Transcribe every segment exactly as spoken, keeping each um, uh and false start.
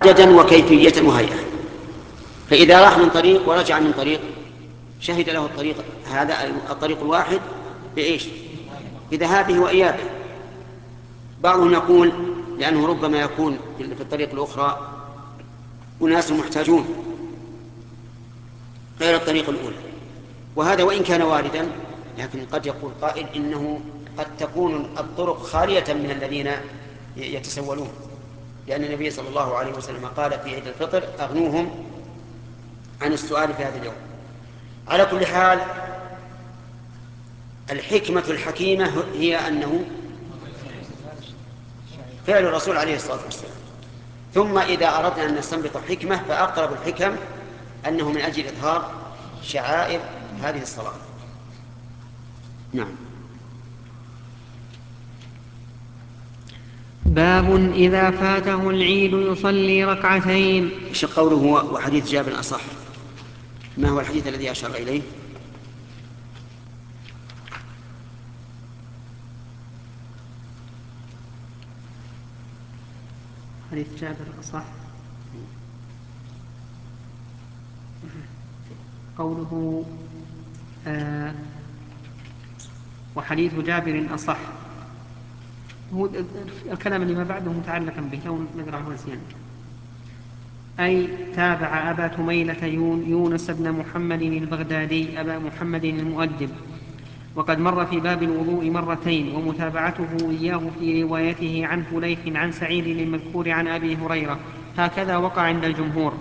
عددا وكيفية وهيئة. فإذا راح من طريق ورجع من طريق شهد له الطريق هذا الطريق الواحد بإيش؟ بذهابه وإيابه. بعضهم يقول لأنه ربما يكون في الطريق الأخرى أناس محتاجون غير الطريق الأولى، وهذا وإن كان واردا لكن قد يقول قائل إنه قد تكون الطرق خالية من الذين يتسولون، لأن النبي صلى الله عليه وسلم قال في عيد الفطر أغنوهم عن السؤال في هذا اليوم. على كل حال الحكمة الحكيمة هي أنه فعل الرسول عليه الصلاة والسلام. ثم إذا أردنا أن نستنبط حكمة فأقرب الحكم أنه من أجل إظهار شعائر هذه الصلاة. نعم. باب إذا فاته العيد يصلي ركعتين. ايش قوله وحديث جابر أصح؟ ما هو الحديث الذي أشار إليه؟ حديث جابر أصح قوله آه وحديث جابر أصح. هو الكلام اللي ما بعده متعلقا به لو نقرأه نسيان. أي تابع أبا تميلة يونس بن محمد البغدادي أبا محمد المؤدب، وقد مر في باب الوضوء مرتين، ومتابعته إياه في روايته عن فليح عن سعيد المذكور عن أبي هريرة هكذا وقع عند الجمهور.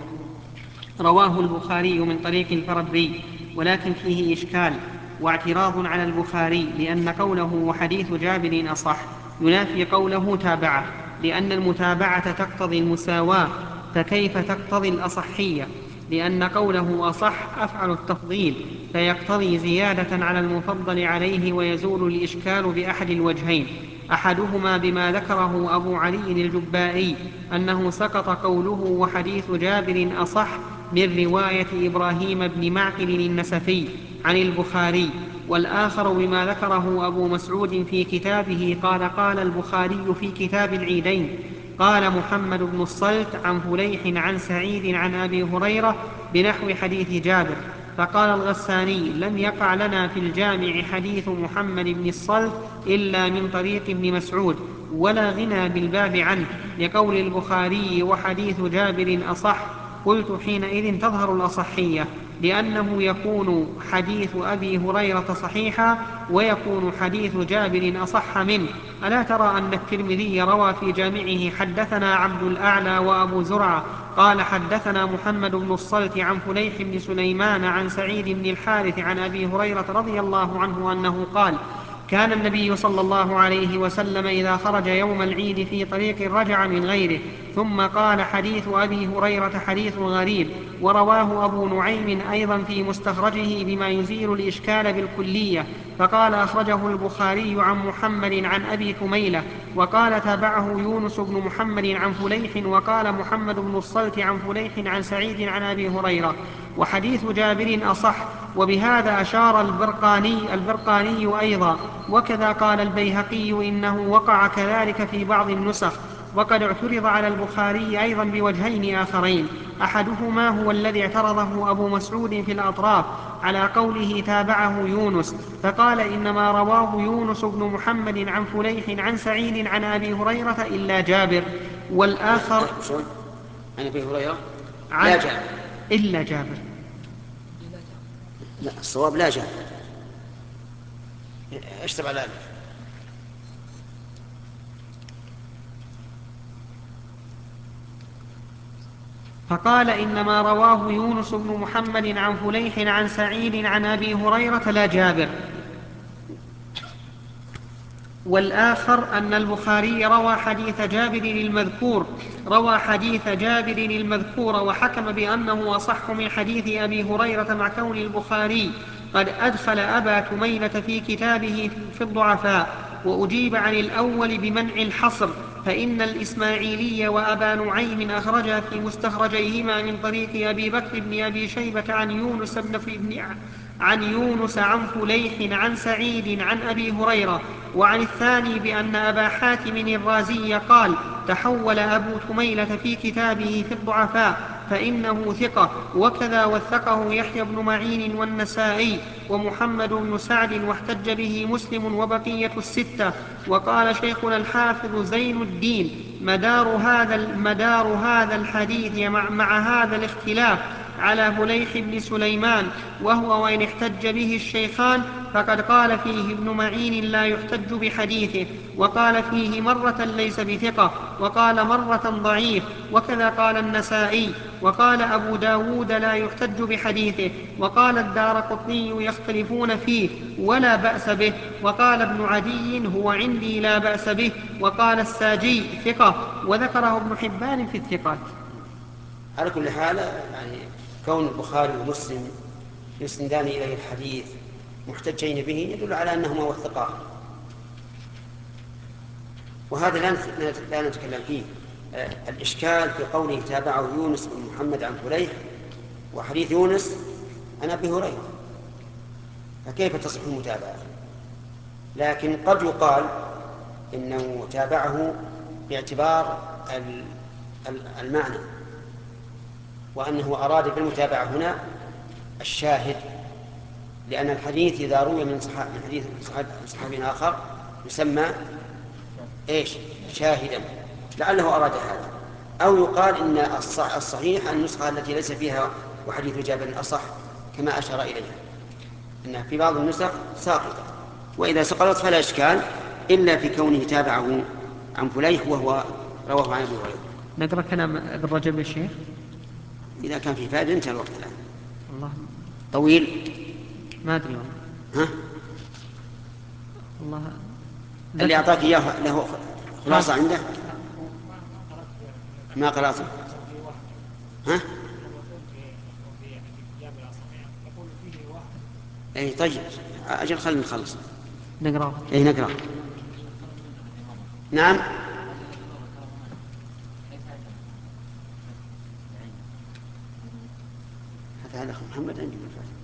رواه البخاري من طريق الفربري ولكن فيه إشكال واعتراض على البخاري، لأن قوله وحديث جابر أصح ينافي قوله تابعه، لأن المتابعة تقتضي المساواة فكيف تقتضي الأصحية، لأن قوله أصح أفعل التفضيل فيقتضي زيادة على المفضل عليه، ويزول الإشكال بأحد الوجهين، أحدهما بما ذكره أبو علي الجبائي أنه سقط قوله وحديث جابر أصح من رواية إبراهيم بن معقل النسفي عن البخاري، والآخر بما ذكره أبو مسعود في كتابه قال قال البخاري في كتاب العيدين قال محمد بن الصلت عن فليح عن سعيد عن أبي هريرة بنحو حديث جابر. فقال الغساني لم يقع لنا في الجامع حديث محمد بن الصلت إلا من طريق ابن مسعود ولا غنى بالباب عنه، لقول البخاري وحديث جابر أصح. قلت حينئذ تظهر الأصحية، لأنه يكون حديث أبي هريرة صحيحا ويكون حديث جابر أصح منه. ألا ترى أن الترمذي روى في جامعه حدثنا عبد الأعلى وأبو زرعة قال حدثنا محمد بن الصلت عن فليح بن سليمان عن سعيد بن الحارث عن أبي هريرة رضي الله عنه أنه قال كان النبي صلى الله عليه وسلم إذا خرج يوم العيد في طريق رجع من غيره. ثم قال حديث أبي هريرة حديث غريب، ورواه أبو نعيم أيضا في مستخرجه بما يزيل الإشكال بالكلية، فقال أخرجه البخاري عن محمد عن أبي كميلة، وقال تابعه يونس بن محمد عن فليح، وقال محمد بن الصلت عن فليح عن سعيد عن أبي هريرة. وحديث جابر أصح، وبهذا أشار البرقاني, البرقاني أيضا، وكذا قال البيهقي إنه وقع كذلك في بعض النسخ. وقد اعترض على البخاري أيضا بوجهين آخرين، أحدهما هو الذي اعترضه أبو مسعود في الأطراف على قوله تابعه يونس، فقال إنما رواه يونس بن محمد عن فليح عن سعيد عن أبي هريرة إلا جابر. والآخر عن أبي هريرة لا جابر إلا جابر. لا الصواب لا جابر. اشتب على ذلك. فقال إنما رواه يونس بن محمد عن فليح عن سعيد عن أبي هريرة لا جابر. والآخر أن البخاري روى حديث جابر المذكور روى حديث جابر المذكور وحكم بأنه أصح من حديث أبي هريرة، مع كون البخاري قد أدخل أبا تميلة في كتابه في الضعفاء. وأجيب عن الأول بمنع الحصر، فإن الإسماعيلي وأبا نعيم أخرجا في مستخرجيهما من طريق أبي بكر بن أبي شيبة عن يونس بن ابن عن يونس عن فليح عن سعيد عن أبي هريرة. وعن الثاني بأن أبا حاتم الرازي قال تحول أبو تميلة في كتابه في الضعفاء فإنه ثقة، وكذا وثقه يحيى بن معين والنسائي ومحمد بن سعد، واحتج به مسلم وبقية الستة. وقال شيخنا الحافظ زين الدين: مدار هذا, مدار هذا الحديث مع, مع هذا الاختلاف على فليح بن سليمان، وهو وإن احتج به الشيخان فقد قال فيه ابن معين لا يحتج بحديثه، وقال فيه مرة ليس بثقة، وقال مرة ضعيف، وكذا قال النسائي، وقال أبو داود لا يحتج بحديثه، وقال الدارقطني يختلفون فيه ولا بأس به، وقال ابن عدي هو عندي لا بأس به، وقال الساجي ثقة، وذكره ابن حبان في الثقات. على كل حال يعني كون البخاري ومسلم يسندان إليه الحديث محتجين به يدل على أنهما وثقاه، وهذا لا نتكلم فيه. الإشكال في قوله تابعه يونس بن محمد عن فليح، وحديث يونس عن أبي هريرة، فكيف تصح المتابعة؟ لكن قد يقال إنه تابعه باعتبار المعنى، وأنه أراد بالمتابعة هنا الشاهد، لأن الحديث إذا روي من حديث صحابي آخر يسمى إيش؟ شاهدا، لعله أراد هذا. أو يقال إن الصحيح النسخة التي ليس فيها وحديث جابر أصح، كما أشار إليها إن في بعض النسخ ساقطة، وإذا سقطت فلا إشكال إلا في كونه تابعه عن فليح وهو رواه عن أبي هريرة. نقرأ كلام ابن رجب يا شيخ إذا كان في فائدة. انتهى الوقت الآن. الله طويل ما أدري ها؟ الله اللي أعطاك إياه له خلاصة عنده ما قرأته ها؟ أي طيب أجل خلنا نخلص نقرأ. أي نقرأ. نعم. هذا الأخ محمد عندي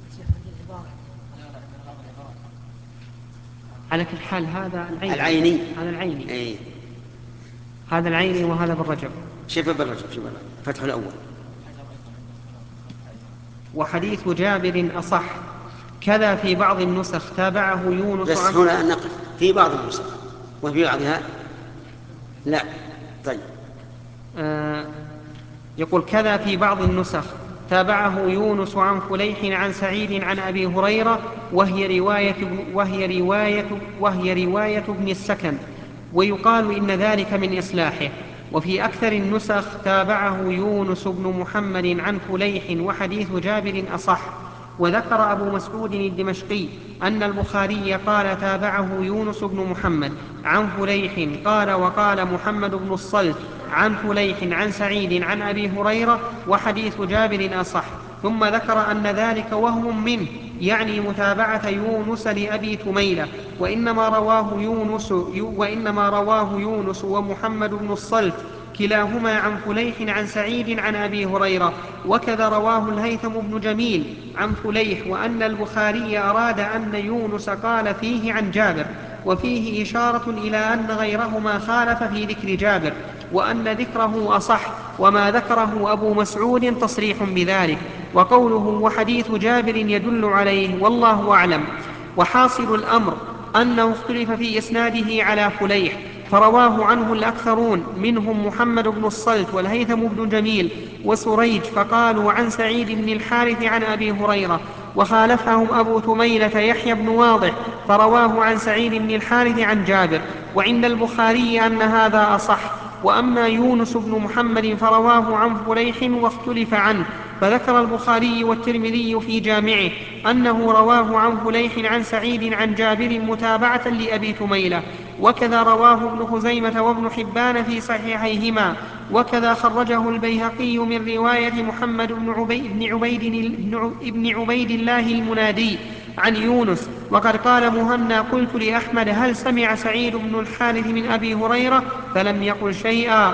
على كل حال هذا العيني, العيني. هذا العيني أي. هذا العيني وهذا بالرجب. شوف بالرجب شوف فتح الأول. وحديث جابر أصح كذا في بعض النسخ تابعه يونس. بس هنا نقف في بعض النسخ وفي بعضها لا. طيب آه يقول كذا في بعض النسخ تابعه يونس عن فليح عن سعيد عن أبي هريرة، وهي رواية, وهي رواية, وهي رواية ابن السكن، ويقال إن ذلك من إصلاحه. وفي أكثر النسخ تابعه يونس بن محمد عن فليح وحديث جابر أصح. وذكر أبو مسعود الدمشقي أن البخاري قال تابعه يونس بن محمد عن فليح قال وقال محمد بن الصلت عن فليح عن سعيد عن أبي هريرة وحديث جابر أصح. ثم ذكر أن ذلك وهم منه، يعني متابعة يونس لأبي تميلة، وإنما رواه يونس, وإنما رواه يونس ومحمد بن الصلت كلاهما عن فليح عن سعيد عن أبي هريرة. وكذا رواه الهيثم بن جميل عن فليح، وأن البخاري أراد أن يونس قال فيه عن جابر، وفيه إشارة إلى أن غيرهما خالف في ذكر جابر، وأن ذكره أصح، وما ذكره أبو مسعود تصريح بذلك، وقوله وحديث جابر يدل عليه، والله أعلم. وحاصل الأمر أنه اختلف في إسناده على فليح، فرواه عنه الأكثرون منهم محمد بن الصلت والهيثم بن جميل وسريج، فقالوا عن سعيد بن الحارث عن أبي هريرة. وخالفهم أبو تميلة يحيى بن واضح فرواه عن سعيد بن الحارث عن جابر، وعند البخاري أن هذا أصح. وأما يونس بن محمد فرواه عن فليح واختلف عنه، فذكر البخاري والترمذي في جامعه أنه رواه عن فليح عن سعيد عن جابر متابعة لأبي تميلة، وكذا رواه ابن خزيمة وابن حبان في صحيحيهما، وكذا خرجه البيهقي من رواية محمد بن عبيد, بن عبيد, بن عبيد الله المنادي عن يونس. وقد قال مهنا قلت لأحمد هل سمع سعيد بن الحارث من أبي هريرة؟ فلم يقل شيئا.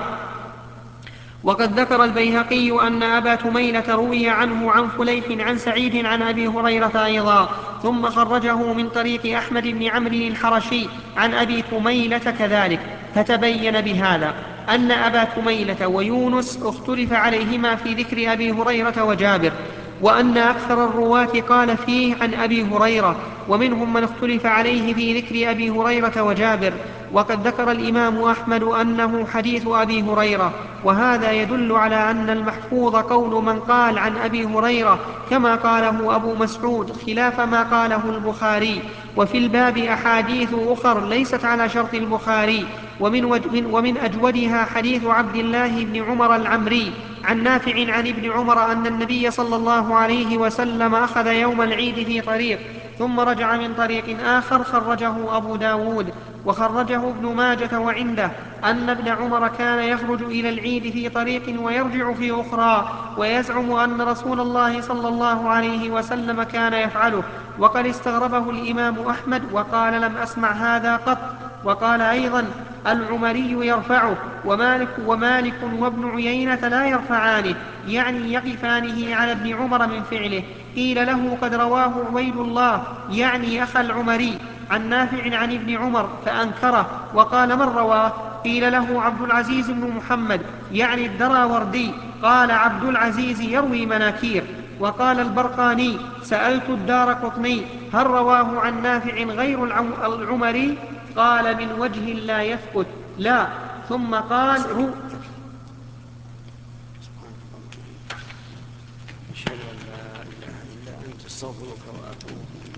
وقد ذكر البيهقي أن أبا تميلة روي عنه عن فليح عن سعيد عن أبي هريرة أيضا، ثم خرجه من طريق أحمد بن عمرو الحرشي عن أبي تميلة كذلك، فتبين بهذا. أن أبا تميلة ويونس اختلف عليهما في ذكر أبي هريرة وجابر، وأن أكثر الرواة قال فيه عن أبي هريرة، ومنهم من اختلف عليه في ذكر أبي هريرة وجابر. وقد ذكر الإمام أحمد أنه حديث أبي هريرة، وهذا يدل على أن المحفوظ قول من قال عن أبي هريرة كما قاله أبو مسعود، خلاف ما قاله البخاري. وفي الباب أحاديث أخر ليست على شرط البخاري، ومن, ومن, ومن أجودها حديث عبد الله بن عمر العمري عن نافع عن ابن عمر أن النبي صلى الله عليه وسلم أخذ يوم العيد في طريق ثم رجع من طريق آخر، خرجه أبو داود وخرجه ابن ماجة وعنده أن ابن عمر كان يخرج إلى العيد في طريق ويرجع في أخرى، ويزعم أن رسول الله صلى الله عليه وسلم كان يفعله. وقد استغربه الإمام أحمد وقال لم أسمع هذا قط. وقال أيضا العمري يرفعه، ومالك, ومالك وابن عيينة لا يرفعانه، يعني يقفانه على ابن عمر من فعله. قيل له قد رواه عبيد الله يعني أخا العمري عن نافع عن ابن عمر فأنكره، وقال من رواه؟ قيل له عبد العزيز بن محمد يعني الدراوردي. قال عبد العزيز يروي مناكير. وقال البرقاني سألت الدار قطني هل رواه عن نافع غير العمري؟ قال من وجه لا يثبت لا. ثم قال رو أشهد أن لا إله إلا أنت أستغفرك وأتوب إليك.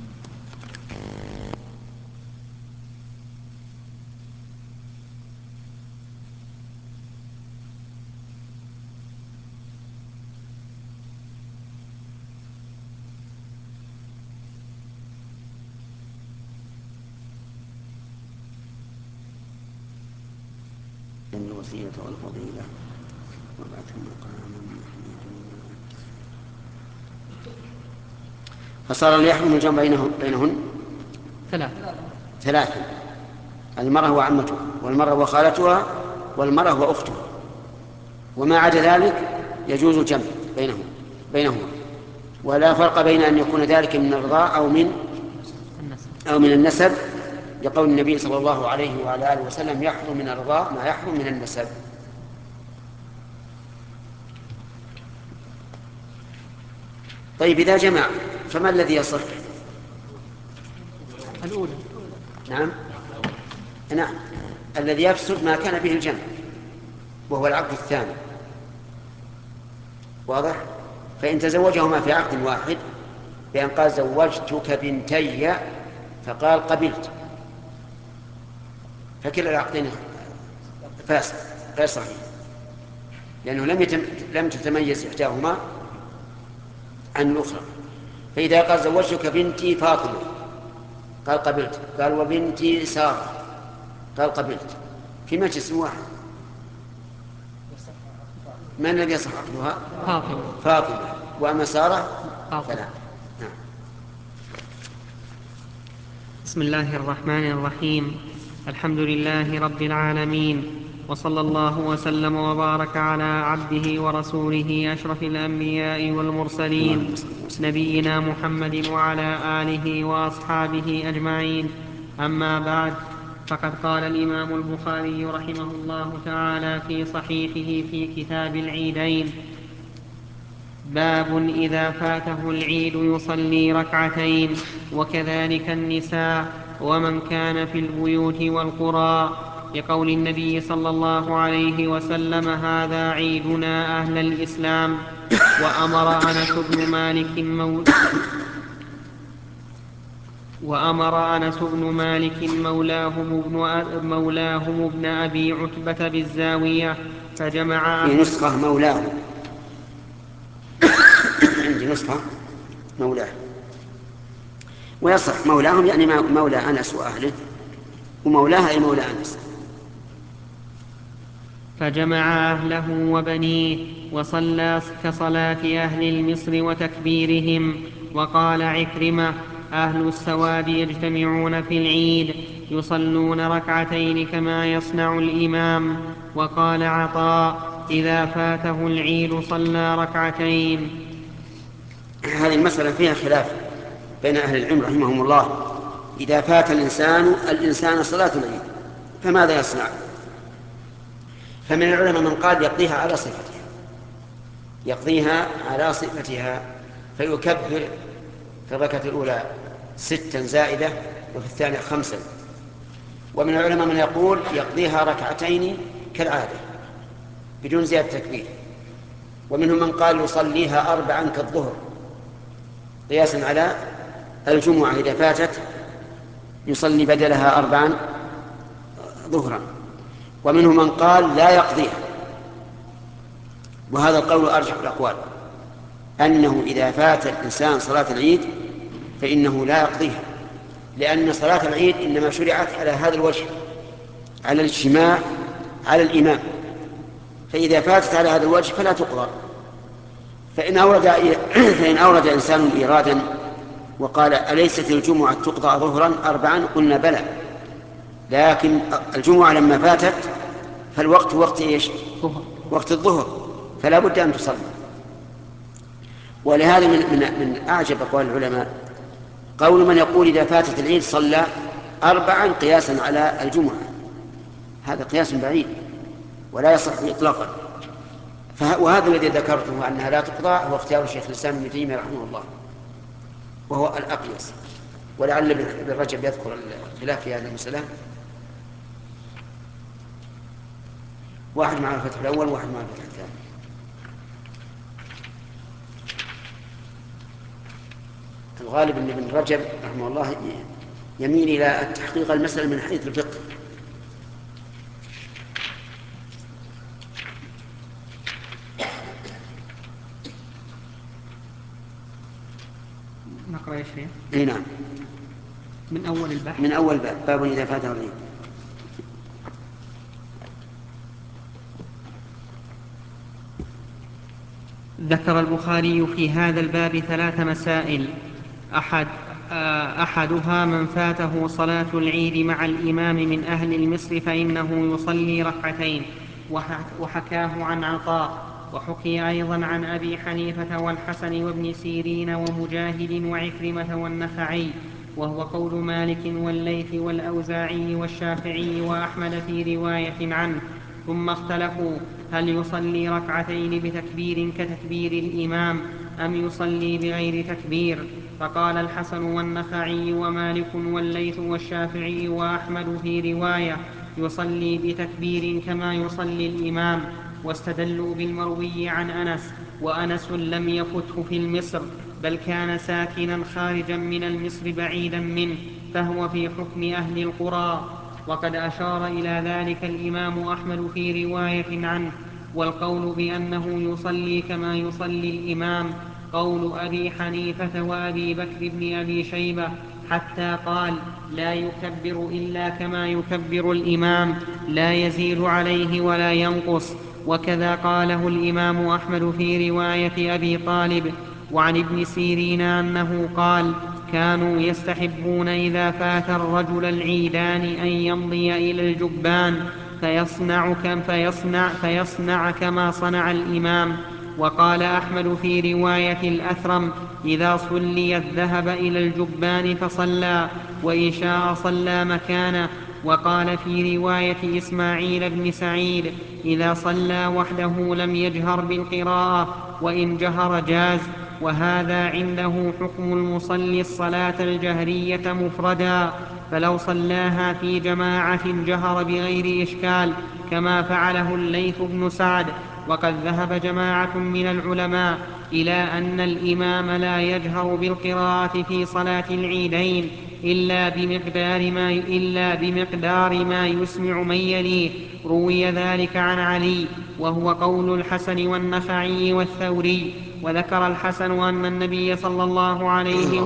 إن الوسيلة والفضيلة وبعث مقاما محمودا. فصار ليحرم الجمع بينهن, بينهن ثلاث ثلاثا: المرأة وعمتها، والمرأة وخالتها، والمرأة وأختها، وما عدا ذلك يجوز الجمع بينهم بينهما، ولا فرق بين أن يكون ذلك من الرضاع أو من أو من النسب، لقول النبي صلى الله عليه وعلى آله وسلم يحرم من الرضاع ما يحرم من النسب. طيب إذا جمع فما الذي يصح؟ الأولى. نعم نعم الذي يفسد ما كان به الجمع وهو العقد الثاني، واضح؟ فإن تزوجهما في عقد واحد بأن قال زوجتك بنتي فقال قبلت، فكلا العقدين فاسد غير صحيح، لأنه لم يتم لم تتميز إحداهما عن الأخرى. فإذا قال زوجتك بنتي فاطمة قال قبلت، قال وبنتي سارة قال قبلت، في مجلس واحد، من الذي يصح عقدها؟ فاطمة. فاطمة. وأما سارة فلا. نعم. بسم الله الرحمن الرحيم. الحمد لله رب العالمين، وصلى الله وسلم وبارك على عبده ورسوله أشرف الأنبياء والمرسلين نبينا محمد وعلى آله وأصحابه أجمعين. أما بعد، فقد قال الإمام البخاري رحمه الله تعالى في صحيحه في كتاب العيدين: باب إذا فاته العيد يصلي ركعتين، وكذلك النساء ومن كان في البيوت والقرى، لقول النبي صلى الله عليه وسلم هذا عيدنا أهل الإسلام. وأمر أنس بن مالك مول وأمر أنس بن مالك مولاهم ابن, مولاهم ابن أبي عتبة بالزاوية فجمع في نسخة مولاه، عندي نسخة مولاه، ويصح مولاهم يعني مولى أنس وأهله، ومولاه أي مولى أنس. فجمع أهله وبنيه وصلى كصلاة أهل المصر وتكبيرهم. وقال عكرمة: أهل السواد يجتمعون في العيد يصلون ركعتين كما يصنع الإمام. وقال عطاء: إذا فاته العيد صلى ركعتين. هذه المسألة فيها خلاف بين أهل العلم رحمهم الله. إذا فات الإنسان الإنسان صلاة العيد فماذا يصنع؟ فمن العلماء من قال يقضيها على صفتها يقضيها على صفتها فيكبر في الركعة الأولى ستا زائدة وفي الثانية خمسا. ومن العلماء من يقول يقضيها ركعتين كالعادة بدون زيادة تكبير. ومنهم من قال يصليها أربعا كالظهر قياسا على الجمعة إذا فاتت يصلي بدلها أربعا ظهرا. ومنهم من قال لا يقضيها، وهذا القول أرجح الأقوال، أنه إذا فات الإنسان صلاة العيد فإنه لا يقضيها، لأن صلاة العيد إنما شرعت على هذا الوجه، على الاجتماع على الإمام، فإذا فاتت على هذا الوجه فلا تقضى. فإن أورد, فإن أورد إنسان إيرادا وقال أليست الجمعة تقضى ظهرا أربعا؟ قلنا بلى، لكن الجمعة لما فاتت فالوقت وقت إيش؟ وقت الظهر، فلا بد أن تصلي. ولهذا من, من, من أعجب أقوال العلماء قول من يقول إذا فاتت العيد صلى أربعا قياسا على الجمعة. هذا قياس بعيد ولا يصح إطلاقا. وهذا الذي ذكرته أنها لا تقضى هو اختيار الشيخ الإسلام ابن تيمية رحمه الله، وهو الأقيس. ولعل ابن رجب يذكر الخلاف في هذه المسألة. واحد مع الفتح الأول وواحد مع الفتح الثاني. الغالب أن ابن رجب رحمه الله يميل إلى تحقيق المسألة من حيث الفقه. نقرأ يا شيخ. اي نعم، من أول البحث، من أول باب، باب إذا فاته العيد. ذكر البخاري في هذا الباب ثلاث مسائل. أحد أحدها من فاته صلاة العيد مع الإمام من أهل المصر فإنه يصلي ركعتين، وحكاه عن عطاء، وحكي أيضا عن أبي حنيفة والحسن وابن سيرين ومجاهد وعكرمة والنخعي، وهو قول مالك والليث والأوزاعي والشافعي وأحمد في رواية عنه. ثم اختلفوا هل يصلي ركعتين بتكبير كتكبير الإمام أم يصلي بغير تكبير، فقال الحسن والنخعي ومالك والليث والشافعي وأحمد في رواية يصلي بتكبير كما يصلي الإمام، واستدلوا بالمروي عن أنس، وأنس لم يفته في المصر بل كان ساكنا خارجا من المصر بعيدا منه، فهو في حكم أهل القرى. وقد أشار إلى ذلك الإمام أحمد في رواية عنه. والقول بأنه يصلي كما يصلي الإمام قول أبي حنيفة وأبي بكر بن أبي شيبة، حتى قال لا يكبر إلا كما يكبر الإمام لا يزيد عليه ولا ينقص. وكذا قاله الإمام أحمد في رواية أبي طالب. وعن ابن سيرين أنه قال كانوا يستحبون إذا فات الرجل العيدان أن يمضي إلى الجبان فيصنع, كم فيصنع, فيصنع كما صنع الإمام. وقال أحمد في رواية الأثرم إذا صلي الذهب إلى الجبان فصلى، وإن شاء صلى مكانه. وقال في رواية إسماعيل بن سعيد إذا صلى وحده لم يجهر بالقراءة، وإن جهر جاز. وهذا عنده حكم المصلي الصلاة الجهرية مفردا، فلو صلاها في جماعة جهر بغير إشكال كما فعله الليث بن سعد. وقد ذهب جماعة من العلماء إلى أن الإمام لا يجهر بالقراءة في صلاة العيدين إلا بمقدار ما, إلا بمقدار ما يسمع من يليه. روي ذلك عن علي، وهو قول الحسن والنخعي والثوري. وذكر الحسن أن النبي صلى الله عليه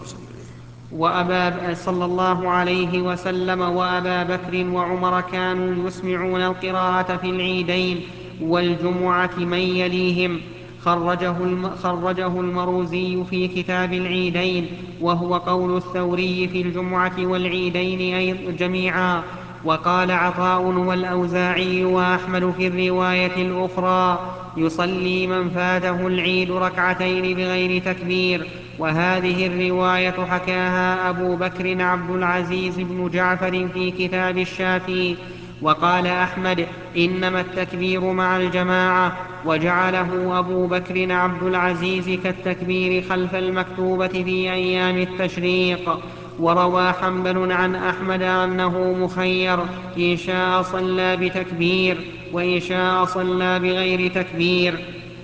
وأبا صلى الله عليه وسلم وأبا بكر وعمر كانوا يسمعون القراءة في العيدين والجمعة من يليهم. خرجه, خرجه المروزي في كتاب العيدين، وهو قول الثوري في الجمعة والعيدين جميعا. وقال عطاء والأوزاعي وأحمد في الرواية الأخرى يصلي من فاته العيد ركعتين بغير تكبير. وهذه الرواية حكاها أبو بكر عبد العزيز بن جعفر في كتاب الشافي، وقال أحمد إنما التكبير مع الجماعة، وجعله أبو بكر عبد العزيز كالتكبير خلف المكتوبة في أيام التشريق. وروى حنبل عن أحمد أنه مخير، إن شاء صلى بتكبير وإن شاء صلى بغير تكبير.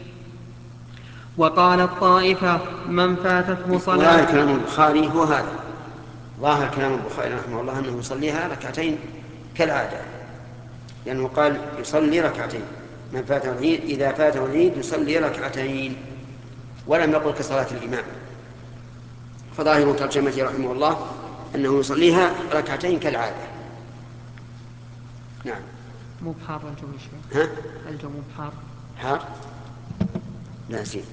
وقال الطائفة من فاتته صلاة. وظاهر كلام البخاري هو هذا، ظاهر كلام البخاري رحمه الله أنه يصليها ركعتين كالعادة، لأنه قال يصلي ركعتين، من فاته العيد إذا فاته العيد يصلي ركعتين، ولم يقل كصلاة الإمام. فظاهر ترجمته رحمه الله أنه يصليها ركعتين كالعادة. نعم. مو بحار الجو يا شيخ؟ ها؟ الجو مو بحار؟ حار؟ لا سيد.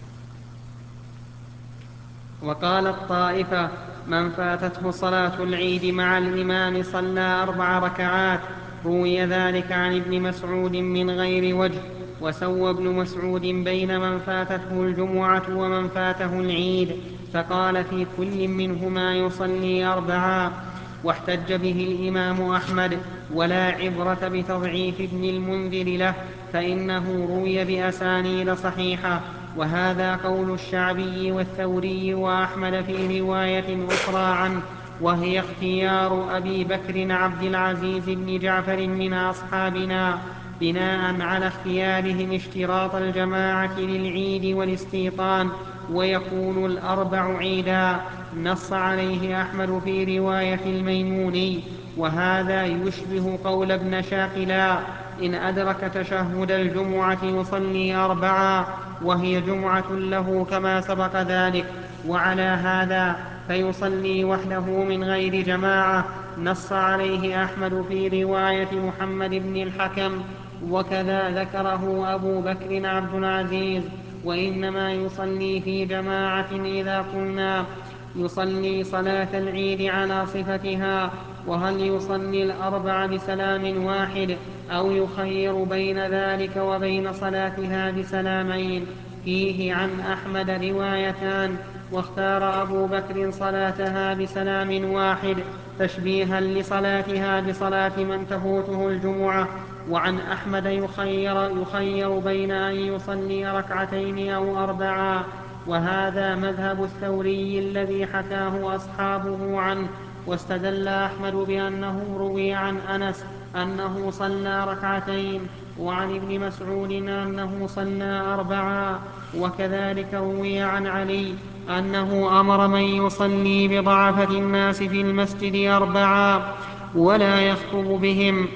وقال الطائفة من فاتته صلاة العيد مع الإمام صلى أربع ركعات. روي ذلك عن ابن مسعود من غير وجه. وسوى ابن مسعود بين من فاتته الجمعة ومن فاته العيد، فقال في كل منهما يصلي أربعا. واحتج به الإمام أحمد، ولا عبرة بتضعيف ابن المنذر له، فإنه روي بأسانيد صحيحة. وهذا قول الشعبي والثوري وأحمد في رواية أخرى عنه، وهي اختيار أبي بكر عبد العزيز بن جعفر من أصحابنا، بناء على اختيارهم اشتراط الجماعة للعيد والاستيطان، ويكون الأربع عيدا. نص عليه أحمد في رواية الميموني، وهذا يشبه قول ابن شاقلا إن أدرك تشهد الجمعة يصلي أربعا، وهي جمعة له كما سبق ذلك. وعلى هذا فيصلي وحده من غير جماعة. نص عليه أحمد في رواية محمد بن الحكم، وكذا ذكره أبو بكر عبد العزيز. وإنما يصلي في جماعة إذا كنا يصلي صلاة العيد على صفتها. وهل يصلي الأربع بسلام واحد أو يخير بين ذلك وبين صلاتها بسلامين؟ فيه عن أحمد روايتان، واختار أبو بكر صلاتها بسلام واحد تشبيها لصلاتها بصلاة من تفوته الجمعة. وعن أحمد يخير, يخير بين أن يصلي ركعتين أو أربعا، وهذا مذهب الثوري الذي حكاه أصحابه عنه. واستدل أحمد بأنه روي عن أنس أنه صلى ركعتين، وعن ابن مسعود أنه صلى أربعا. وكذلك روي عن علي أنه أمر من يصلي بضعفة الناس في المسجد أربعا ولا يخطب بهم.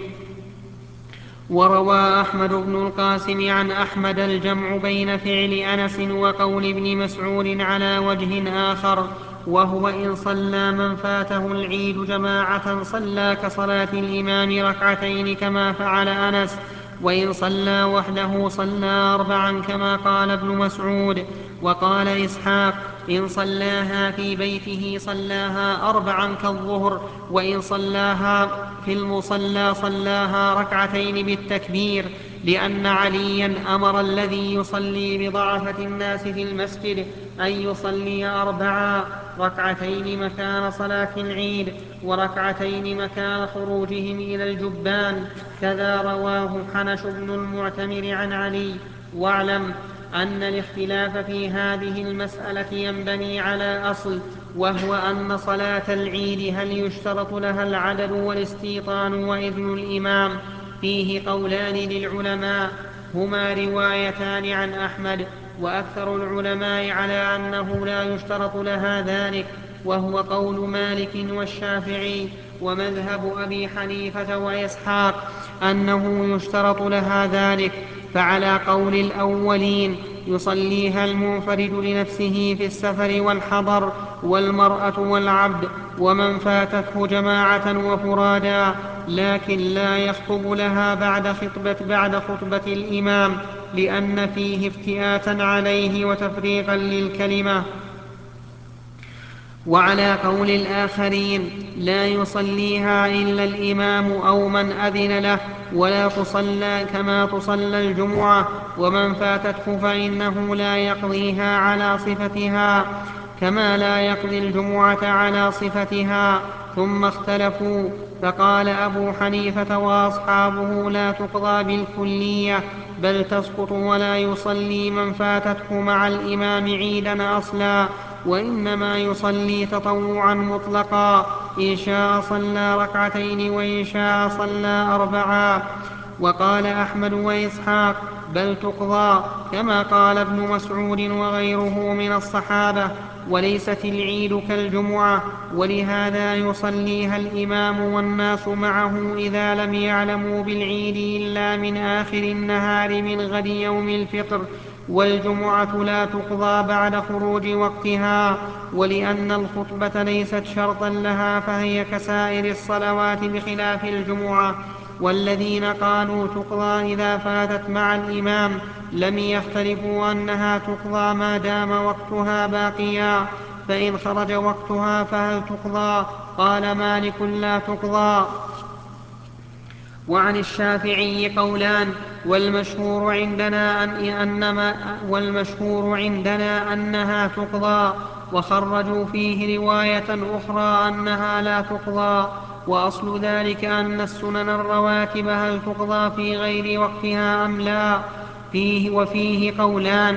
وروى أحمد بن القاسم عن أحمد الجمع بين فعل أنس وقول ابن مسعود على وجه آخر، وهو إن صلى من فاته العيد جماعة صلى كصلاة الإمام ركعتين كما فعل أنس، وإن صلى وحده صلى أربعا كما قال ابن مسعود. وقال إسحاق إن صلاها في بيته صلاها أربعا كالظهر، وإن صلاها في المصلى صلاها ركعتين بالتكبير، لأن عليا أمر الذي يصلي بضعفة الناس في المسجد أن يصلي أربعا، ركعتين مكان صلاة العيد وركعتين مكان خروجهم إلى الجبان. كذا رواه حنش بن المعتمر عن علي. واعلم أن الاختلاف في هذه المسألة ينبني على أصل، وهو أن صلاة العيد هل يشترط لها العدد والاستيطان وإذن الإمام؟ فيه قولان للعلماء، هما روايتان عن أحمد، وأكثر العلماء على أنه لا يشترط لها ذلك، وهو قول مالك والشافعي ومذهب أبي حنيفة وإسحاق أنه يشترط لها ذلك. فعلى قول الأولين يصليها المنفرد لنفسه في السفر والحضر والمرأة والعبد ومن فاتته جماعة وفرادا، لكن لا يخطب لها بعد خطبة, بعد خطبة الإمام، لأن فيه افتئاتا عليه وتفريقا للكلمة. وعلى قول الآخرين لا يصليها إلا الإمام أو من أذن له، ولا تصلى كما تصلى الجمعة، ومن فاتته فإنه لا يقضيها على صفتها كما لا يقضي الجمعة على صفتها. ثم اختلفوا فقال أبو حنيفة وأصحابه لا تقضى بالكلية بل تسقط ولا يصلي من فاتته مع الإمام عيدا أصلا، وإنما يصلي تطوعا مطلقا، إن شاء صلى ركعتين وإن شاء صلى أربعا. وقال أحمد وإسحاق بل تقضى كما قال ابن مسعود وغيره من الصحابة، وليست العيد كالجمعة، ولهذا يصليها الإمام والناس معه إذا لم يعلموا بالعيد إلا من آخر النهار من غد يوم الفطر، والجمعة لا تقضى بعد خروج وقتها، ولأن الخطبة ليست شرطا لها فهي كسائر الصلوات بخلاف الجمعة. والذين قالوا تقضى إذا فاتت مع الإمام لم يختلفوا أنها تقضى ما دام وقتها باقيا، فإن خرج وقتها فهل تقضى؟ قال مالك لا تقضى. وعن الشافعي قولان، والمشهور عندنا, أن أنما والمشهور عندنا أنها تقضى، وخرجوا فيه رواية أخرى أنها لا تقضى. وأصل ذلك أن السنن الرواتب هل تقضى في غير وقتها أم لا؟ فيه وفيه قولان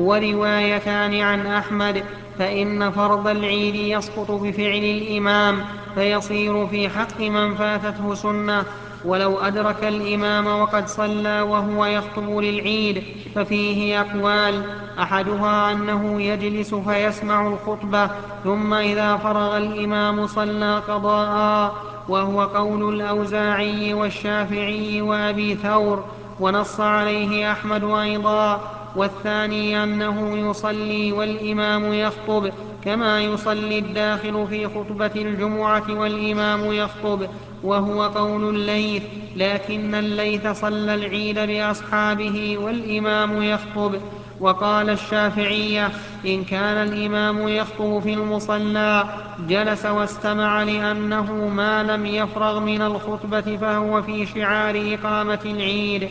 وروايتان عن أحمد، فإن فرض العيد يسقط بفعل الإمام فيصير في حق من فاتته سنة، ولو أدرك الإمام وقد صلى وهو يخطب للعيد ففيه أقوال، أحدها أنه يجلس فيسمع الخطبة ثم إذا فرغ الإمام صلى قضاء، وهو قول الأوزاعي والشافعي وأبي ثور، ونص عليه أحمد أيضا. والثاني أنه يصلي والإمام يخطب كما يصلي الداخل في خطبة الجمعة والإمام يخطب، وهو قول الليث، لكن الليث صلى العيد بأصحابه والإمام يخطب. وقال الشافعية إن كان الإمام يخطب في المصلى جلس واستمع لأنه ما لم يفرغ من الخطبة فهو في شعار إقامة العيد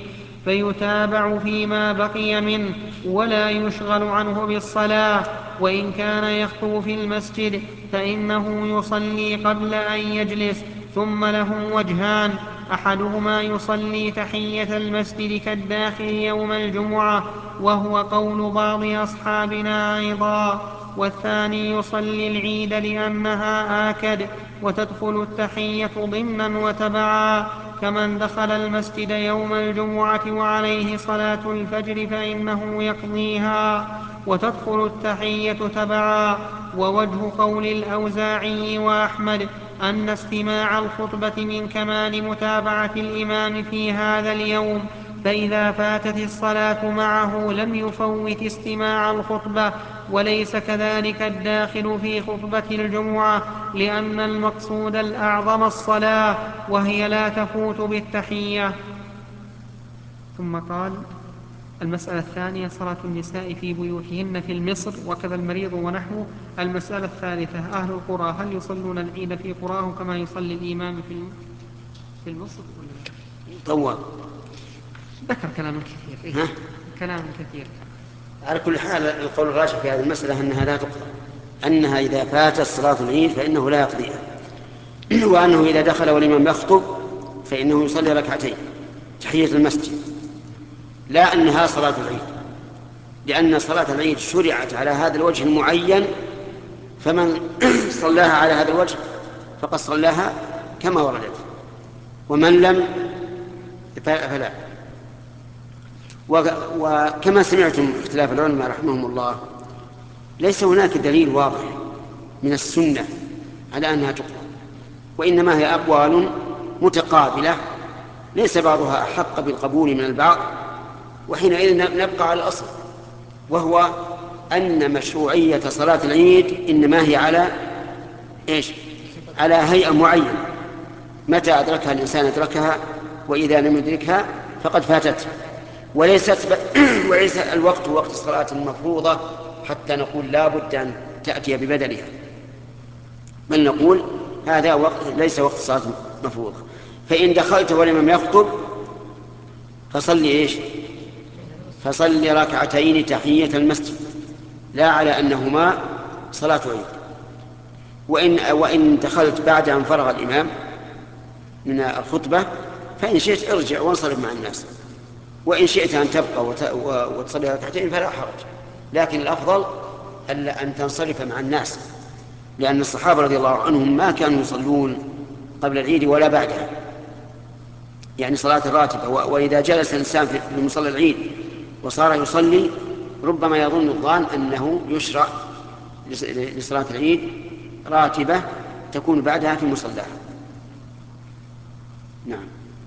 فيتابع فيما بقي منه ولا يشغل عنه بالصلاة. وإن كان يخطب في المسجد فإنه يصلي قبل أن يجلس، ثم له وجهان، أحدهما يصلي تحية المسجد كالداخل يوم الجمعة وهو قول بعض أصحابنا أيضا، والثاني يصلي العيد لأنها آكد وتدخل التحية ضمنا وتبعا، كمن دخل المسجد يوم الجمعة وعليه صلاة الفجر فإنه يقضيها وتدخل التحية تبعا. ووجه قول الأوزاعي وأحمد أن استماع الخطبة من كمال متابعة الإمام في هذا اليوم، فإذا فاتت الصلاة معه لم يفوت استماع الخطبة، وليس كذلك الداخل في خطبة الجمعة، لأن المقصود الأعظم الصلاة وهي لا تفوت بالتحية. ثم قال المسألة الثانية صلاة النساء في بيوتهن في المصر وكذا المريض ونحوه. المسألة الثالثة أهل القرى هل يصلون العيد في قراهم كما يصلي الإمام في المصر؟ طوال ذكر كلام كثير. إيه؟ كلام كثير. على كل حال القول الراجح في هذه المسألة أنها لا تقضى، أنها إذا فاتت صلاة العيد فإنه لا يقضيها، وأنه إذا دخل والإمام يخطب فإنه يصلي ركعتين تحية المسجد، لا أنها صلاة العيد، لأن صلاة العيد شرعت على هذا الوجه المعين، فمن صلاها على هذا الوجه فقد صلاها كما وردت، ومن لم فلا. وكما سمعتم اختلاف العلماء رحمهم الله، ليس هناك دليل واضح من السنة على أنها تقضى، وإنما هي أقوال متقابلة ليس بعضها أحق بالقبول من البعض، وحينئذ نبقى على الأصل، وهو أن مشروعية صلاة العيد إنما هي على إيش؟ على هيئة معينة، متى أدركها الإنسان أدركها، وإذا لم يدركها فقد فاتته، وليست ب... وليس الوقت وقت الصلاة المفروضة حتى نقول لا بد أن تأتي ببدلها، بل نقول هذا وقت ليس وقت الصلاة المفروضة. فإن دخلت والإمام يخطب فصلي إيش؟ فصلي ركعتين تحية المسجد، لا على أنهما صلاة عيد. وإن, وإن دخلت بعد أن فرغ الإمام من الخطبة فإن شئت ارجع وانصرف مع الناس، وإن شئت أن تبقى وتصلي ركعتين فلا حرج، لكن الأفضل أن تنصرف مع الناس، لأن الصحابة رضي الله عنهم ما كانوا يصلون قبل العيد ولا بعدها، يعني صلاة الراتبة. وإذا جلس الإنسان في مصلى العيد وصار يصلي ربما يظن الظان أنه يشرع لصلاة العيد راتبة تكون بعدها في مصلاه. نعم.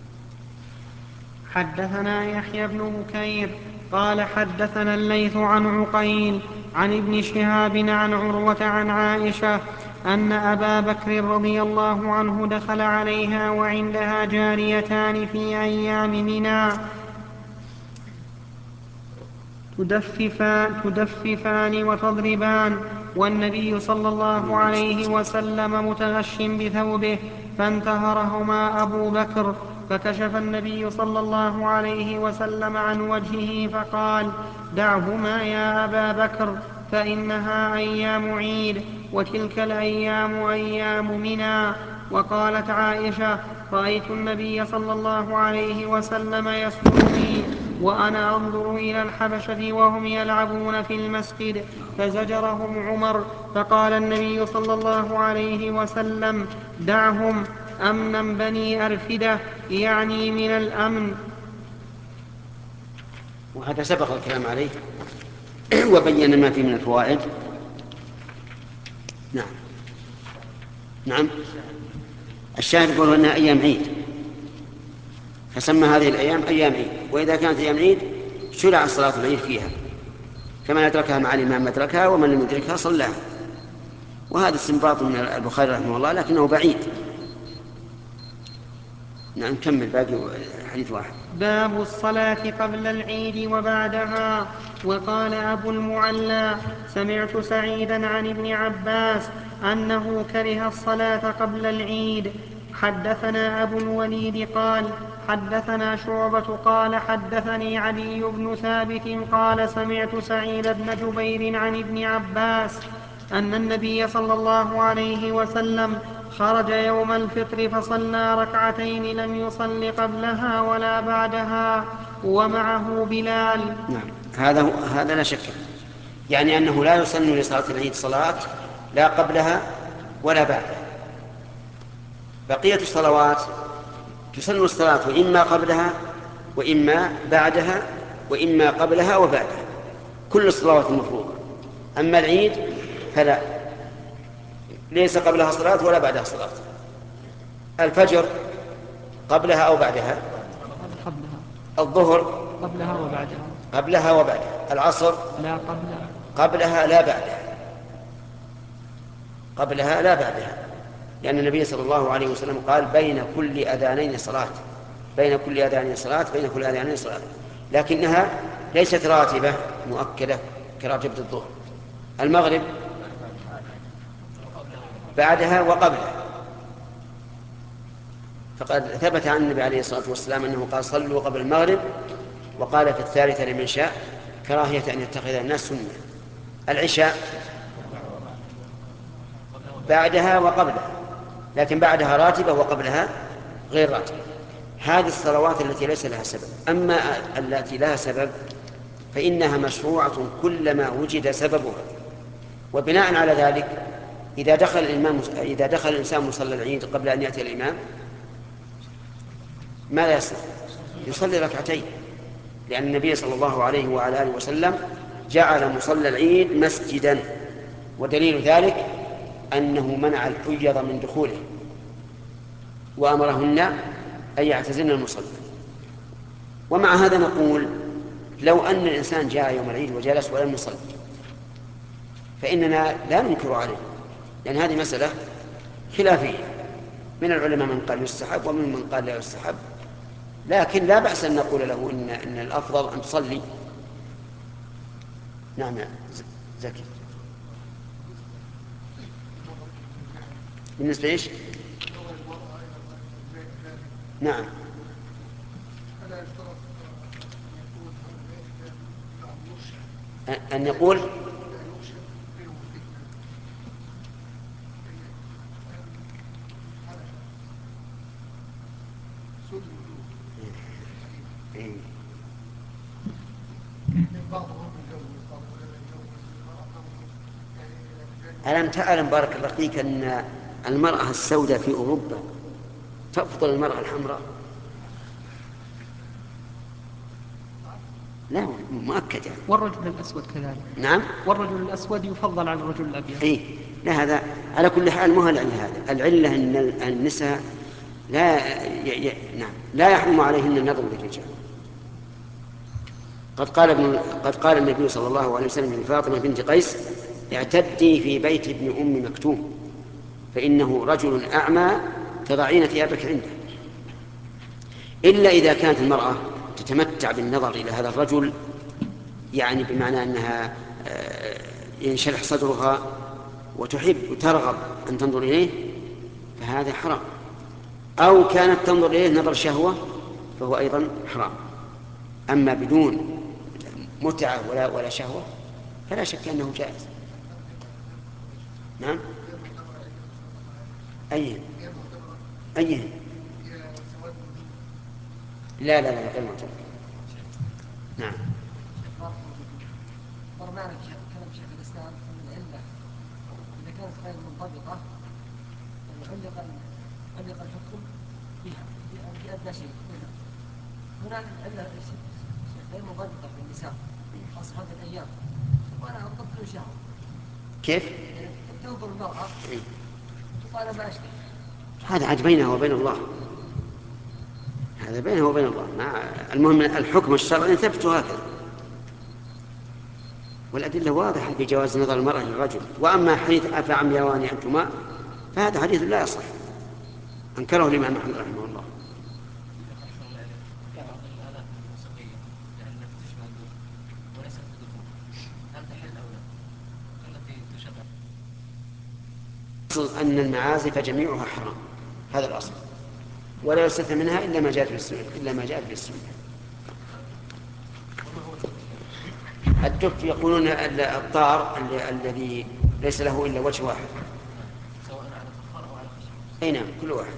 حدثنا يحيى بن بكير قال حدثنا الليث عن عقيل عن ابن شهاب عن عروة عن عائشة أن أبا بكر رضي الله عنه دخل عليها وعندها جاريتان في أيام منى تدففان, تدففان وتضربان، والنبي صلى الله عليه وسلم متغش بثوبه، فانتهرهما أبو بكر، فكشف النبي صلى الله عليه وسلم عن وجهه فقال: دعهما يا أبا بكر، فإنها أيام عيد، وتلك الأيام أيام منى. وقالت عائشة: رأيت النبي صلى الله عليه وسلم يسترني وأنا أنظر إلى الحبشة وهم يلعبون في المسجد، فزجرهم عمر، فقال النبي صلى الله عليه وسلم: دعهم، أمنا بني أرفدة، يعني من الأمن. وهذا سبق الكلام عليه وبين ما فيه من الفوائد. نعم. نعم. الشاهد يقول أنها أيام عيد، فسمى هذه الأيام أيام عيد، وإذا كانت أيام عيد شرع الصلاة العيد فيها، كمن أدركها مع الإمام أدركها ومن لم يدركها صلاها. وهذا استنباط من البخاري رحمه الله لكنه بعيد. نعم. كمل باقي حديث واحد. باب الصلاة قبل العيد وبعدها. وقال أبو المعلى: سمعت سعيدا عن ابن عباس أنه كره الصلاة قبل العيد. حدثنا أبو الوليد قال حدثنا شعبة قال حدثني علي بن ثابت قال سمعت سعيد بن جبير عن ابن عباس أن النبي صلى الله عليه وسلم خرج يوم الفطر فصلى ركعتين لم يصل قبلها ولا بعدها ومعه بلال. نعم. هذا هذا لا شك، يعني أنه لا يسن لصلاة العيد صلاة لا قبلها ولا بعدها. بقية الصلوات تسن الصلاة إما قبلها وإما بعدها وإما قبلها وبعدها، كل الصلوات المفروضة. أما العيد فلا، ليس قبلها صلاة ولا بعدها صلاة. الفجر قبلها أو بعدها؟ قبلها. الظهر قبلها وبعدها. قبلها وبعدها. العصر لا قبلها. قبلها لا بعدها. قبلها لا بعدها، لأن النبي صلى الله عليه وسلم قال: بين كل أذانين صلاة، بين كل أذانين صلاة، بين كل أذانين صلاة، لكنها ليست راتبة مؤكدة كراتبة الظهر. المغرب بعدها وقبلها، فقد ثبت عن النبي عليه الصلاة والسلام أنه قال: صلوا قبل المغرب، وقال في الثالثة لمن شاء كراهية أن يتخذ الناس سنة. العشاء بعدها وقبلها، لكن بعدها راتبة وقبلها غير راتبة. هذه الصلوات التي ليس لها سبب. أما التي لها سبب فإنها مشروعة كلما وجد سببها. وبناء على ذلك إذا دخل الإمام إذا دخل الإنسان مصلى العيد قبل أن يأتي الإمام ماذا يصنع؟ يصلي ركعتين، لأن النبي صلى الله عليه وعلى آله وسلم جعل مصلى العيد مسجدا، ودليل ذلك أنه منع الحيض من دخوله وأمرهن أن يعتزلن المصلى. ومع هذا نقول: لو أن الإنسان جاء يوم العيد وجلس ولم يصلي فإننا لا ننكر عليه، لأن هذه مسألة خلافية، من العلماء من قال يستحب ومن من قال لا يستحب، لكن لا بأس أن نقول له إن, إن الأفضل أن تصلي. نعم يا زكي. بالنسبة إيش؟ نعم. أن يقول ألم تعلم بارك الله فيك أن المرأة السوداء في أوروبا تفضل المرأة الحمراء؟ لا مؤكد يعني. والرجل الأسود كذلك. نعم. والرجل الأسود يفضل على الرجل الأبيض. إيه لا، هذا على كل حال مو العلة، هذا العلة أن النساء لا ي... ي... نعم لا يحرم عليهن النظر للرجال. قد قال ابن قد قال النبي صلى الله عليه وسلم لفاطمة بنت قيس: اعتدي في بيت ابن أم مكتوم فإنه رجل أعمى تضعين ثيابك عنده. إلا إذا كانت المرأة تتمتع بالنظر إلى هذا الرجل، يعني بمعنى أنها ينشرح صدرها وتحب وترغب أن تنظر إليه فهذا حرام، أو كانت تنظر إليه نظر شهوة فهو أيضا حرام. أما بدون متعة ولا ولا شهوة فلا شك أنه جائز. نعم. أيه أيه لا لا لا غير معتبر. نعم. برنامج كلام شيخ الإسلام أن العلة إذا كانت غير منضبطة علق علق الحكم بها بأدنى شيء. هنا العلة غير منضبطة بالنساء خاصة هذه الأيام وأنا أضبط شهوة. كيف؟ تنظر المرأة وقال ما أشتهي. هذا عاد بينه وبين الله، هذا بينه وبين الله. مع المهم الحكم الشرعي ثبت هكذا، والأدلة واضحة بجواز نظر المرأة للرجل. وأما حديث أفعمياني أنتما فهذا حديث لا يصح، أنكره الإمام أحمد رحمه الله. الأصل أن المعازف جميعها حرام، هذا الأصل، ولا يستثنى منها إلا ما جاءت في السنة إلا ما جاءت في السنة. الدف يقولون الطار الذي ليس له إلا وجه واحد، سواء على فخار أو على خشب. أي نعم كل واحد.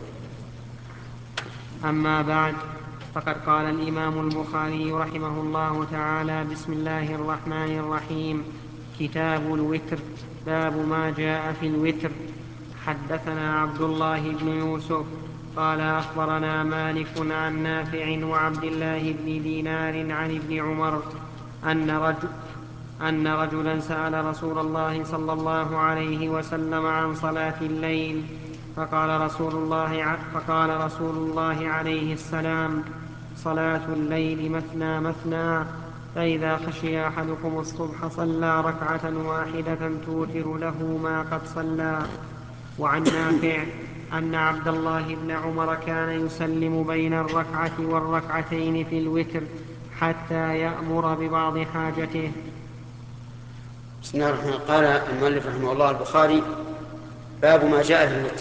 أما بعد، فقد قال الإمام البخاري رحمه الله تعالى: بسم الله الرحمن الرحيم. كتاب الوتر. باب ما جاء في الوتر. حدثنا عبد الله بن يوسف قال أخبرنا مالك عن نافع وعبد الله بن دينار عن ابن عمر أن رجل أن رجلا سأل رسول الله صلى الله عليه وسلم عن صلاة الليل، فقال رسول الله, فقال رسول الله عليه السلام: صلاة الليل مثنى مثنى، فإذا خشي أحدكم الصبح صلى ركعة واحدة توتر له ما قد صلى. وعن نافع أن عبد الله بن عمر كان يسلم بين الركعة والركعتين في الوتر حتى يأمر ببعض حاجته. بسم الله الرحمن الرحيم. قال المؤلف رحمه الله البخاري: باب ما جاء في الوتر.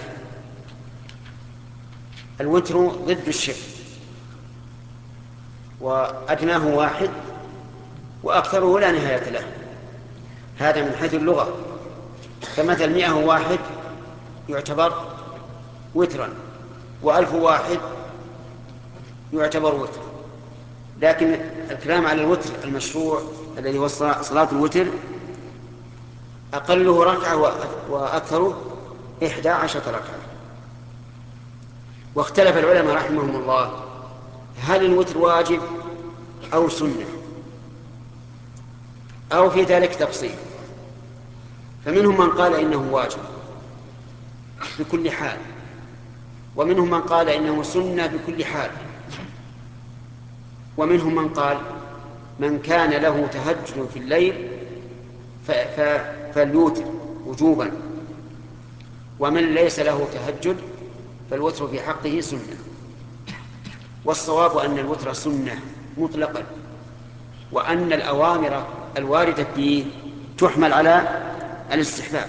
الوتر ضد الشفع، وأدناه واحد وأكثره لا نهاية له، هذا من حيث اللغة. فمثل مئة واحد يعتبر وترا، وألف واحد يعتبر وتر. لكن الكلام على الوتر المشروع الذي هو صلاة الوتر أقله ركعة وأكثره إحدى عشرة ركعة. واختلف العلماء رحمهم الله هل الوتر واجب أو سنة أو في ذلك تفصيل. فمنهم من قال إنه واجب بكل حال، ومنهم من قال إنه سنة بكل حال، ومنهم من قال من كان له تهجد في الليل فاليوتر وجوبا، ومن ليس له تهجد فالوتر في حقه سنة. والصواب أن الوتر سنة مطلقا، وأن الأوامر الواردة فيه تحمل على الاستحباب.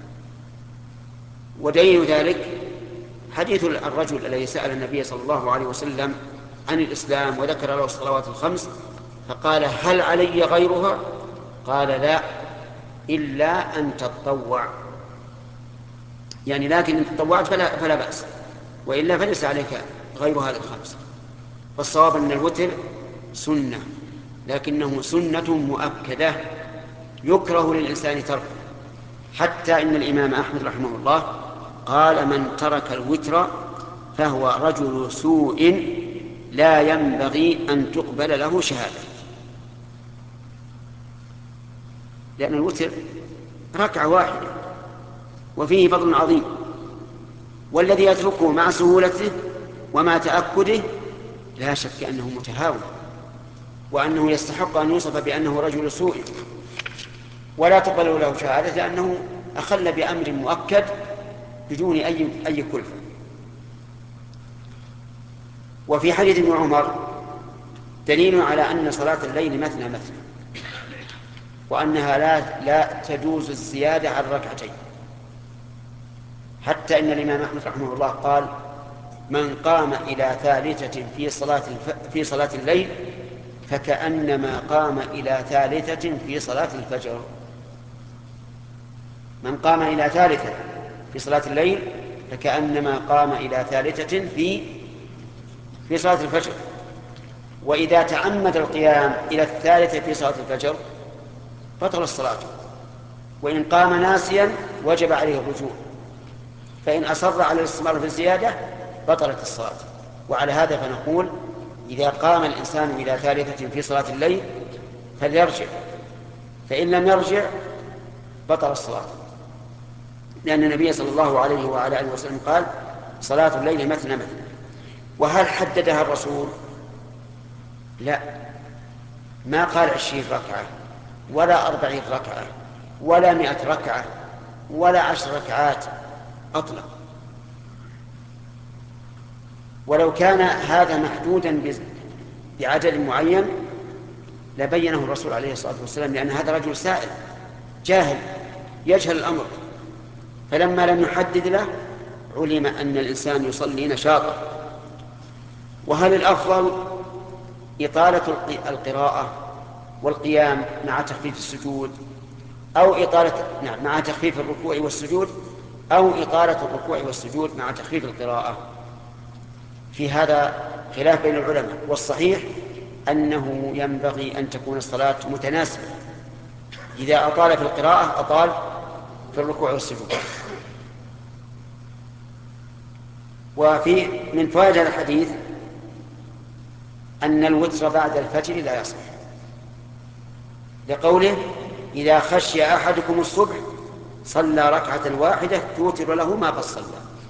ودليل ذلك حديث الرجل الذي سأل النبي صلى الله عليه وسلم عن الإسلام وذكر له الصلوات الخمس فقال: هل علي غيرها؟ قال: لا، إلا أن تتطوع، يعني لكن إن تطوعت فلا, فلا بأس، وإلا فليس عليك غير هذه الخمس. فالصواب أن الوتر سنة لكنه سنة مؤكدة يكره للإنسان تركه، حتى إن الإمام أحمد رحمه الله قال: من ترك الوتر فهو رجل سوء لا ينبغي أن تقبل له شهادة. لأن الوتر ركعة واحدة وفيه فضل عظيم، والذي يتركه مع سهولته ومع تأكده لا شك أنه متهاون، وأنه يستحق أن يوصف بأنه رجل سوء ولا تقبل له شهادة، لأنه أخل بأمر مؤكد بدون أي أي كلفة. وفي حديث ابن عمر دليل على أن صلاة الليل مثنى مثنى، وأنها لا لا تجوز الزيادة عن ركعتين، حتى إن الإمام أحمد رحمه الله قال: من قام إلى ثالثة في صلاة الف... في صلاة الليل فكأنما قام إلى ثالثة في صلاة الفجر. من قام إلى ثالثة في صلاة الليل فكأنما قام إلى ثالثة في في صلاة الفجر. وإذا تعمد القيام إلى الثالثة في صلاة الفجر بطل الصلاة، وإن قام ناسيا وجب عليه الرجوع، فإن أصر على الاستمرار في الزيادة بطلت الصلاة. وعلى هذا فنقول: إذا قام الإنسان إلى ثالثة في صلاة الليل فليرجع، فإن لم يرجع بطل الصلاة، لأن النبي صلى الله عليه وعلى آله وسلم قال: صلاة الليل مثنى مثنى. وهل حددها الرسول؟ لا، ما قال عشرين ركعة ولا أربعين ركعة ولا مئة ركعة ولا عشر ركعات، أطلق. ولو كان هذا محدودا بعدد معين لبينه الرسول عليه الصلاة والسلام، لأن هذا رجل سائل جاهل يجهل الأمر، فلما لم يحدد له علم أن الإنسان يصلي نشاطا. وهل الأفضل إطالة القراءة والقيام مع تخفيف السجود، أو إطالة نعم مع تخفيف الركوع والسجود، أو إطالة الركوع والسجود مع تخفيف القراءة؟ في هذا خلاف بين العلماء، والصحيح أنه ينبغي أن تكون الصلاة متناسبة. إذا أطال في القراءة أطال في الركوع والسجود. وفي من فوائد هذا الحديث أن الوتر بعد الفجر لا يصح، لقوله: إذا خشي أحدكم الصبح صلى ركعة واحدة توتر له ما قد صلى.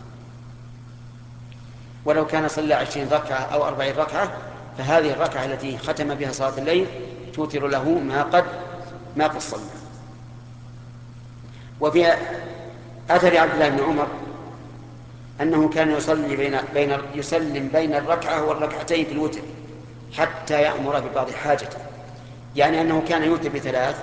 ولو كان صلى عشرين ركعة أو أربعين ركعة فهذه الركعة التي ختم بها صلاة الليل توتر له ما قد ما قد صلى. وفي أثر عبد الله بن عمر أنه كان يصلي بين بين يسلم بين الركعة والركعتين في الوتر حتى يأمر ببعض حاجته، يعني أنه كان يوتر بثلاث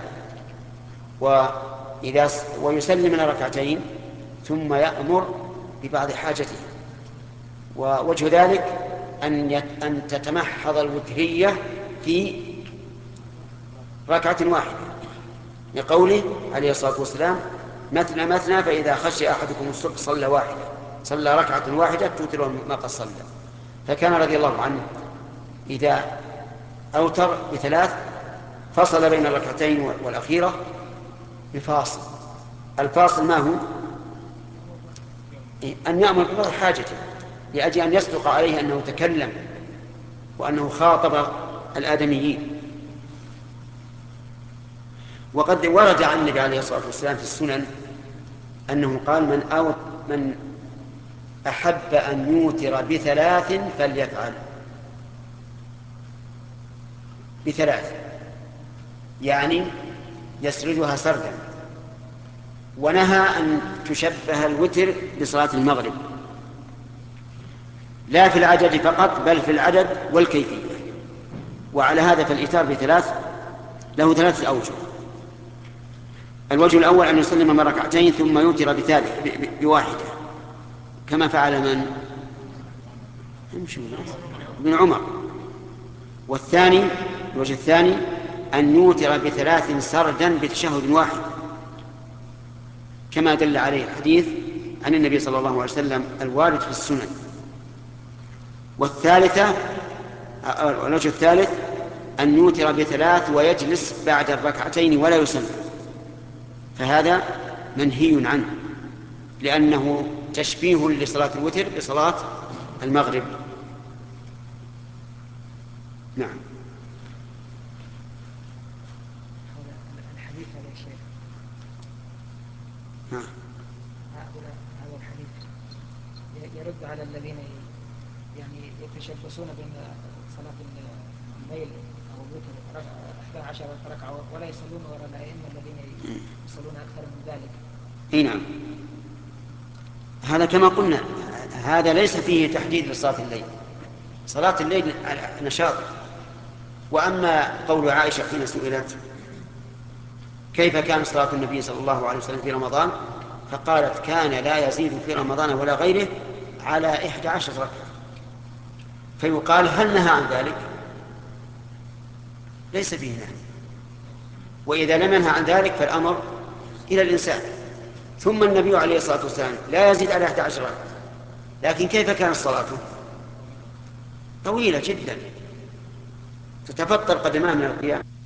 وإذا ويسلم من ركعتين ثم يأمر ببعض حاجته. ووجه ذلك أن أن تتمحض الوترية في ركعة واحدة، لقوله عليه الصلاة والسلام: مثنى مثنى فإذا خشي أحدكم الصبح صلى واحدة صلى ركعة واحدة توتر ما قد صلى. فكان رضي الله عنه إذا أوتر بثلاث فصل بين الركعتين والأخيرة بفاصل. الفاصل ما هو؟ أن يأمر ببعض حاجته، لأجل أن يصدق عليه أنه تكلم وأنه خاطب الآدميين. وقد ورد عن النبي عليه الصلاة والسلام في السنن أنه قال: من أو من أحب أن يوتر بثلاث فليفعل. بثلاث يعني يسردها سردا. ونهى أن تشبه الوتر بصلاة المغرب، لا في العدد فقط بل في العدد والكيفية. وعلى هذا فالإيتار بثلاث له ثلاثة أوجه. الوجه الأول أن يسلم من ركعتين ثم يوتر بثالث بواحدة كما فعل من ابن عمر. والثاني الوجه الثاني أن يوتر بثلاث سردا بتشهد واحد كما دل عليه الحديث عن النبي صلى الله عليه وسلم الوارد في السنن. والثالثة الوجه الثالث أن يوتر بثلاث ويجلس بعد الركعتين ولا يسلم، فهذا منهي عنه، لأنه تشبيه لصلاة الوتر بصلاة المغرب. نعم. الحديث هذا يا شيخ، نعم. هذا الحديث يرد على الذين يعني يتشبثون بين صلاة الليل أو الوتر إحدى عشرة ركعة ولا يصلون وراء الأئمة الذين يصلون أكثر من ذلك. اي نعم، هذا كما قلنا هذا ليس فيه تحديد لصلاة الليل، صلاة الليل نشاط. وأما قول عائشة حين سئلت كيف كان صلاة النبي صلى الله عليه وسلم في رمضان، فقالت كان لا يزيد في رمضان ولا غيره على إحدى عشر ركعة. فيقال هل نهى عن ذلك؟ ليس فيه نهي، وإذا لم ينهى عن ذلك فالأمر إلى الإنسان. ثم النبي عليه الصلاة والسلام لا يزيد على إحدى عشر ركعة، لكن كيف كانت صلاته؟ طويلة جدا، تتفطر قدماه من القيام.